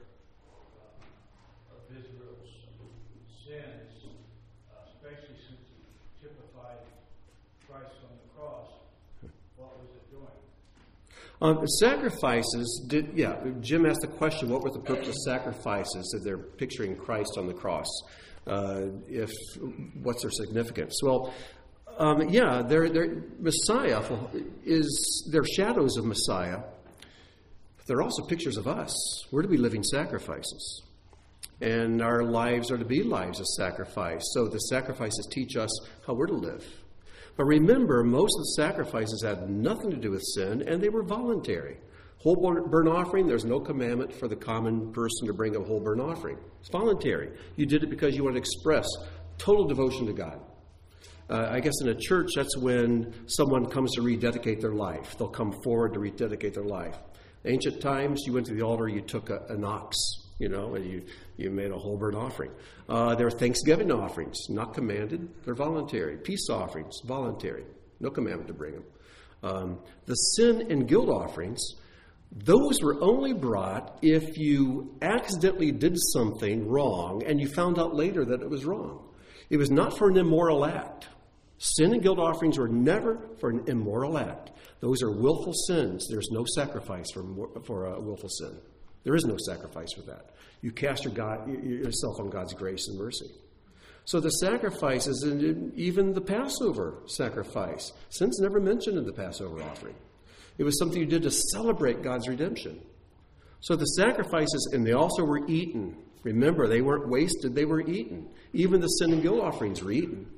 of Israel's sins, especially since it typified Christ on the cross, what was it doing? Sacrifices did, yeah. Jim asked the question, what were the purpose of sacrifices that they're picturing Christ on the cross? What's their significance? Well, yeah, their Messiah they're shadows of Messiah. They're also pictures of us. We're to be living sacrifices. And our lives are to be lives of sacrifice. So the sacrifices teach us how we're to live. But remember, most of the sacrifices had nothing to do with sin, and they were voluntary. Whole burnt offering, there's no commandment for the common person to bring a whole burnt offering. It's voluntary. You did it because you want to express total devotion to God. I guess in a church, that's when someone comes to rededicate their life. They'll come forward to rededicate their life. Ancient times, you went to the altar, you took an ox, you know, and you made a whole burnt offering. There are Thanksgiving offerings, not commanded. They're voluntary. Peace offerings, voluntary. No commandment to bring them. The sin and guilt offerings, those were only brought if you accidentally did something wrong and you found out later that it was wrong. It was not for an immoral act. Sin and guilt offerings were never for an immoral act. Those are willful sins. There's no sacrifice for a willful sin. There is no sacrifice for that. You cast yourself on God's grace and mercy. So the sacrifices, and even the Passover sacrifice, sin's never mentioned in the Passover offering. It was something you did to celebrate God's redemption. So the sacrifices, and they also were eaten. Remember, they weren't wasted, they were eaten. Even the sin and guilt offerings were eaten.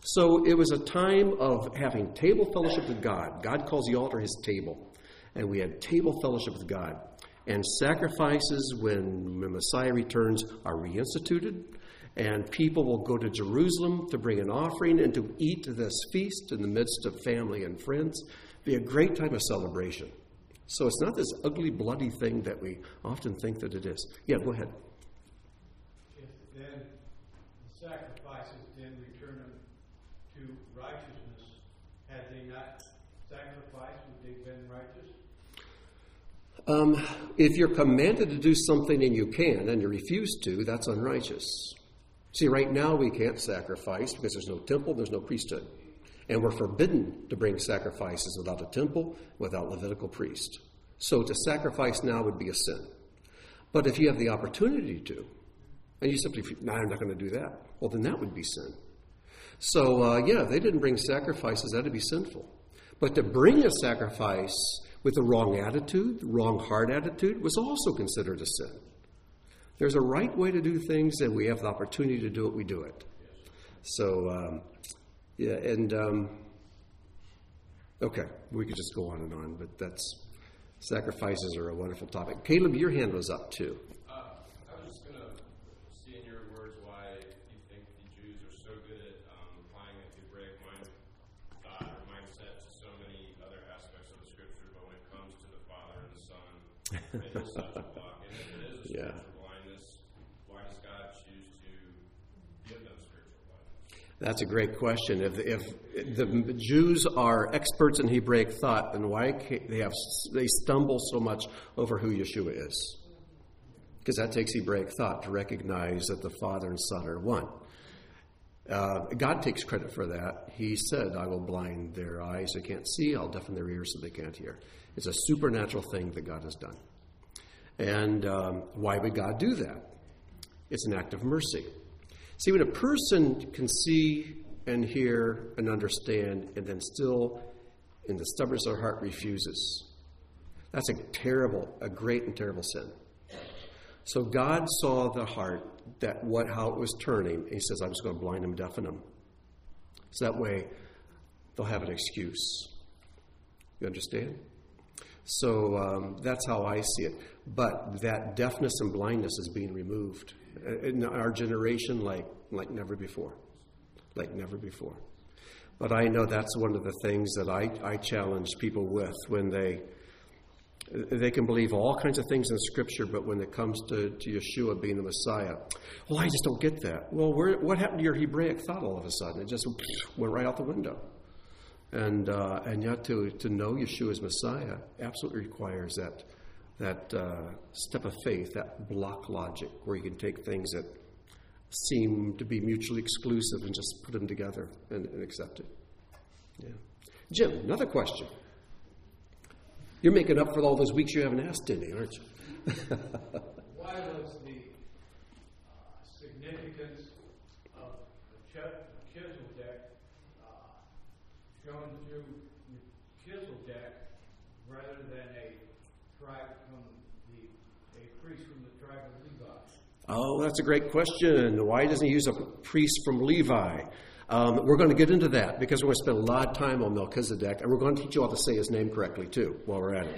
So it was a time of having table fellowship with God. God calls the altar his table. And we had table fellowship with God. And sacrifices, when the Messiah returns, are reinstituted. And people will go to Jerusalem to bring an offering and to eat this feast in the midst of family and friends. It'll be a great time of celebration. So it's not this ugly, bloody thing that we often think that it is. Yeah, go ahead. If then the sacrifices then return them to righteousness, had they not sacrificed, would they have been righteous? If you're commanded to do something and you can, and you refuse to, that's unrighteous. See, right now we can't sacrifice because there's no temple, there's no priesthood. And we're forbidden to bring sacrifices without a temple, without Levitical priest. So to sacrifice now would be a sin. But if you have the opportunity to, and you simply, no, I'm not going to do that, well, then that would be sin. So, yeah, they didn't bring sacrifices, that would be sinful. But to bring a sacrifice with the wrong attitude, the wrong heart attitude, was also considered a sin. There's a right way to do things, and we have the opportunity to do it, we do it. So, yeah, and, okay, we could just go on and on, but sacrifices are a wonderful topic. Caleb, your hand was up too. I was just going to see in your words why you think the Jews are so good at applying a Hebraic mindset to so many other aspects of the Scripture, but when it comes to the Father and the Son, it is such a block. And if it is a spiritual blindness, why does God choose to give them spiritual blindness? That's a great question. If the Jews are experts in Hebraic thought, then why they stumble so much over who Yeshua is? Because that takes Hebraic thought to recognize that the Father and Son are one. God takes credit for that. He said, I will blind their eyes so they can't see, I'll deafen their ears so they can't hear. It's a supernatural thing that God has done. And why would God do that? It's an act of mercy. See, when a person can see and hear and understand and then still in the stubbornness of their heart refuses, that's a great and terrible sin. So God saw the heart, how it was turning, and he says, I'm just going to blind them, deafen them. So that way they'll have an excuse. You understand? So that's how I see it. But that deafness and blindness is being removed in our generation like never before. Like never before. But I know that's one of the things that I challenge people with when they can believe all kinds of things in Scripture, but when it comes to Yeshua being the Messiah, well, I just don't get that. Well, what happened to your Hebraic thought all of a sudden? It just went right out the window. And yet to know Yeshua as Messiah absolutely requires that step of faith, that block logic, where you can take things that seem to be mutually exclusive and just put them together and accept it. Yeah. Jim, another question. You're making up for all those weeks you haven't asked any, aren't you? Why was the significance of Melchizedek shown through Melchizedek rather than a priest from the tribe of Levi? Oh, that's a great question. Why doesn't he use a priest from Levi? We're going to get into that because we're going to spend a lot of time on Melchizedek, and we're going to teach you how to say his name correctly, too, while we're at it.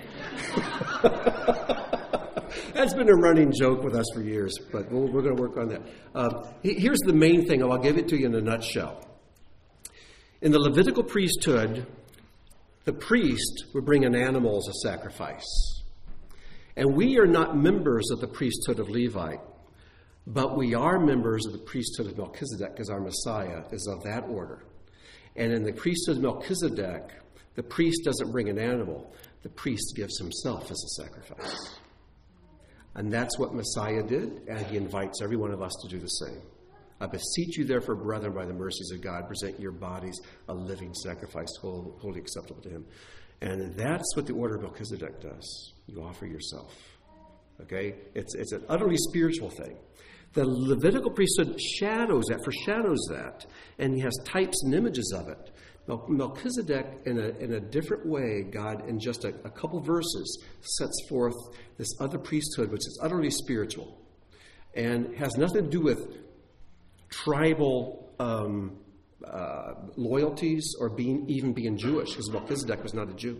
That's been a running joke with us for years, but we're going to work on that. Here's the main thing, and I'll give it to you in a nutshell. In the Levitical priesthood, the priest would bring an animal as a sacrifice. And we are not members of the priesthood of Levi, but we are members of the priesthood of Melchizedek because our Messiah is of that order. And in the priesthood of Melchizedek, the priest doesn't bring an animal. The priest gives himself as a sacrifice. And that's what Messiah did, and he invites every one of us to do the same. I beseech you, therefore, brethren, by the mercies of God, present your bodies a living sacrifice, wholly acceptable to him. And that's what the order of Melchizedek does. You offer yourself. Okay? It's an utterly spiritual thing. The Levitical priesthood foreshadows that, and he has types and images of it. Melchizedek, in a different way, God, in just a couple verses, sets forth this other priesthood, which is utterly spiritual, and has nothing to do with tribal loyalties or even being Jewish, because Melchizedek was not a Jew.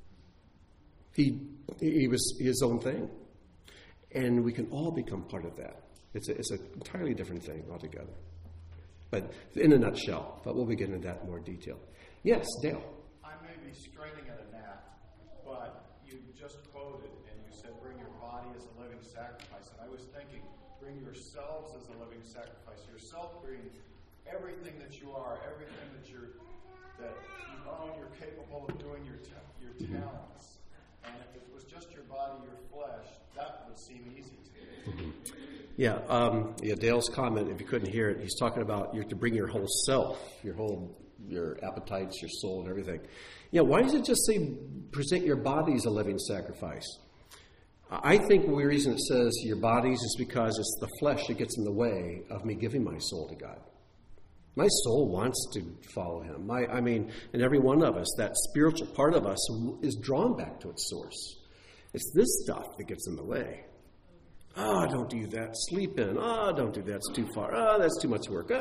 He was his own thing. And we can all become part of that. It's an entirely different thing altogether. But in a nutshell, but we'll be getting into that in more detail. Yes, Dale. I may be straining at a gnat, but you just quoted and you said, bring your body as a living sacrifice. And I was thinking, bring yourselves as a living sacrifice. Yourself being everything that you are, everything that you own, you're capable of doing your talents. And if it was just your body, your flesh, that would seem easy to me. Yeah, Dale's comment, if you couldn't hear it, he's talking about you have to bring your whole self, your appetites, your soul, and everything. Yeah, why does it just say present your body as a living sacrifice? I think the reason it says your bodies is because it's the flesh that gets in the way of me giving my soul to God. My soul wants to follow him. And every one of us, that spiritual part of us is drawn back to its source. It's this stuff that gets in the way. Oh, don't do that. Sleep in. Oh, don't do that. It's too far. Oh, that's too much work.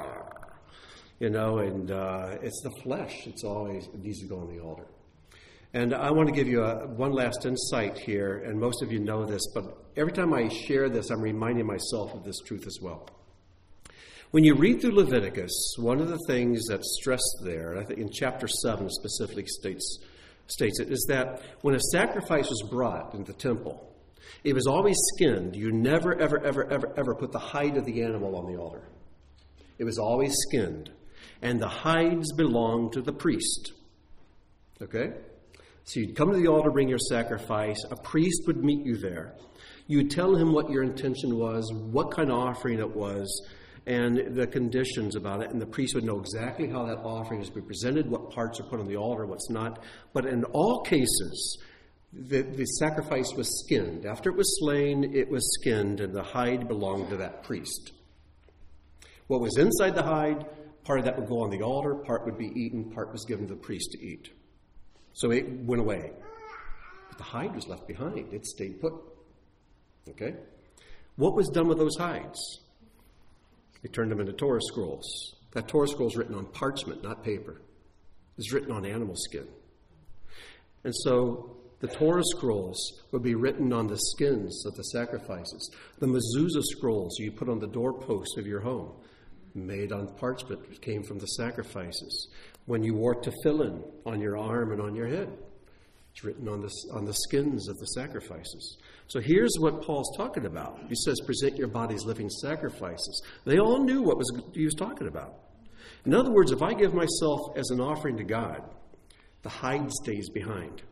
It's the flesh. It needs to go on the altar. And I want to give you one last insight here, and most of you know this, but every time I share this, I'm reminding myself of this truth as well. When you read through Leviticus, one of the things that's stressed there, I think in chapter 7 specifically states it, is that when a sacrifice was brought into the temple, it was always skinned. You never, ever, ever, ever, ever put the hide of the animal on the altar. It was always skinned. And the hides belonged to the priest. Okay? So you'd come to the altar, bring your sacrifice. A priest would meet you there. You'd tell him what your intention was, what kind of offering it was, and the conditions about it. And the priest would know exactly how that offering is to be presented, what parts are put on the altar, what's not. But in all cases, the sacrifice was skinned. After it was slain, it was skinned, and the hide belonged to that priest. What was inside the hide, part of that would go on the altar, part would be eaten, part was given to the priest to eat. So it went away. But the hide was left behind. It stayed put. Okay? What was done with those hides? They turned them into Torah scrolls. That Torah scroll is written on parchment, not paper. It's written on animal skin. And so the Torah scrolls would be written on the skins of the sacrifices. The mezuzah scrolls you put on the doorpost of your home, made on parchment, came from the sacrifices. When you wore tefillin on your arm and on your head, it's written on the skins of the sacrifices. So here's what Paul's talking about. He says, present your bodies living sacrifices. They all knew what he was talking about. In other words, if I give myself as an offering to God, the hide stays behind.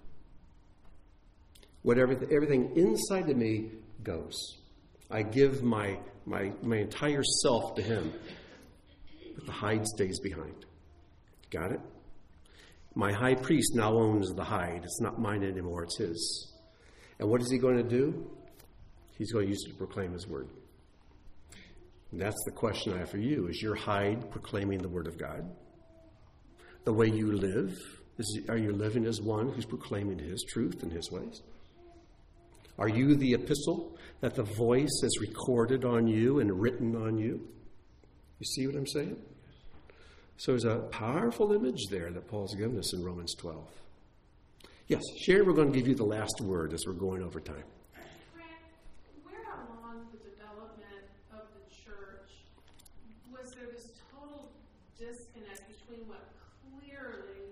Everything inside of me goes. I give my entire self to him, but the hide stays behind. Got it? My high priest now owns the hide. It's not mine anymore, it's his. And what is he going to do? He's going to use it to proclaim his word. And that's the question I have for you. Is your hide proclaiming the word of God? The way you live, are you living as one who's proclaiming his truth and his ways? Are you the epistle that the voice is recorded on you and written on you? You see what I'm saying? So there's a powerful image there that Paul's given us in Romans 12. Yes, Sherry, we're going to give you the last word as we're going over time. Grant, where along the development of the church was there this total disconnect between what clearly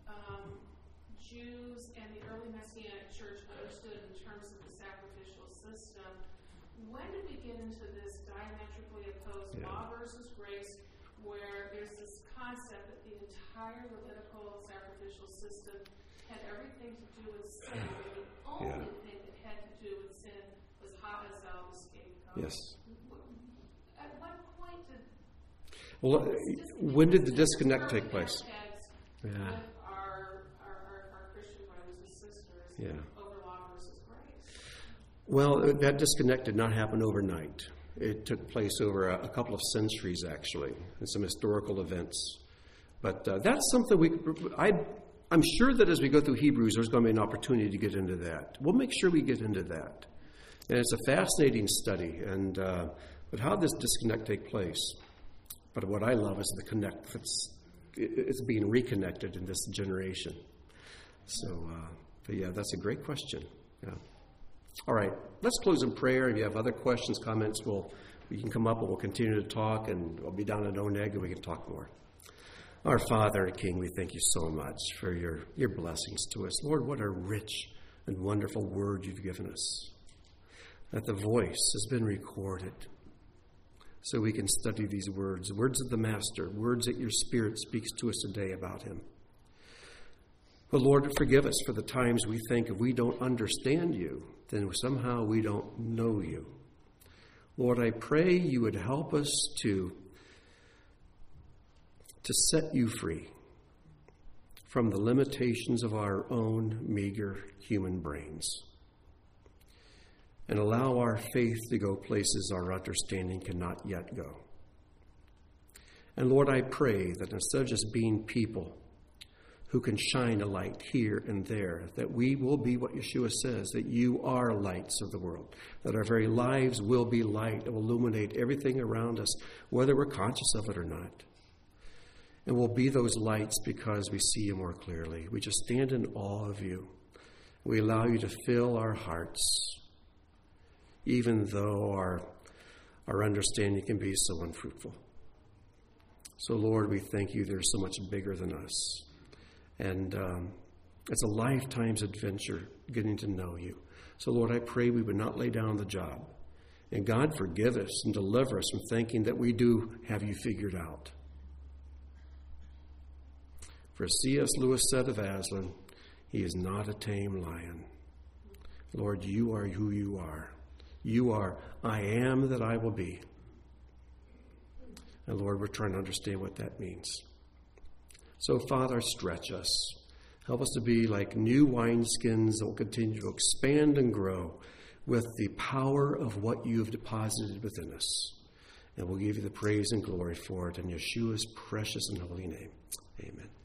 Jews and the early Messianic church understood in terms of the sacrificial system? When did we get into this diametrically opposed law versus grace, where there's this concept that the entire Levitical sacrificial system had everything to do with sin, and the only thing that had to do with sin was Hazazel, the scapegoat? Yes. At what point did... Well, when did the disconnect take place? With our Christian brothers and sisters over law versus grace? Well, that disconnect did not happen overnight. It took place over a couple of centuries, actually, and some historical events. But that's something I'm sure that as we go through Hebrews, there's going to be an opportunity to get into that. We'll make sure we get into that. And it's a fascinating study. But how does this disconnect take place? But what I love is it's being reconnected in this generation. So, but yeah, that's a great question. Yeah. All right, let's close in prayer. If you have other questions, comments, we can come up and we'll continue to talk, and we'll be down at Oneg and we can talk more. Our Father and King, we thank you so much for your blessings to us. Lord, what a rich and wonderful word you've given us. That the voice has been recorded so we can study these words of the Master, words that your Spirit speaks to us today about him. But Lord, forgive us for the times we think if we don't understand you, then somehow we don't know you. Lord, I pray you would help us to set you free from the limitations of our own meager human brains and allow our faith to go places our understanding cannot yet go. And Lord, I pray that instead of just being people who can shine a light here and there, that we will be what Yeshua says, that you are lights of the world, that our very lives will be light and will illuminate everything around us, whether we're conscious of it or not. And we'll be those lights because we see you more clearly. We just stand in awe of you. We allow you to fill our hearts, even though our understanding can be so unfruitful. So, Lord, we thank you there's so much bigger than us. And it's a lifetime's adventure getting to know you. So, Lord, I pray we would not lay down the job. And God, forgive us and deliver us from thinking that we do have you figured out. For C.S. Lewis said of Aslan, he is not a tame lion. Lord, you are who you are. You are, I am that I will be. And Lord, we're trying to understand what that means. So, Father, stretch us. Help us to be like new wineskins that will continue to expand and grow with the power of what you have deposited within us. And we'll give you the praise and glory for it in Yeshua's precious and holy name. Amen.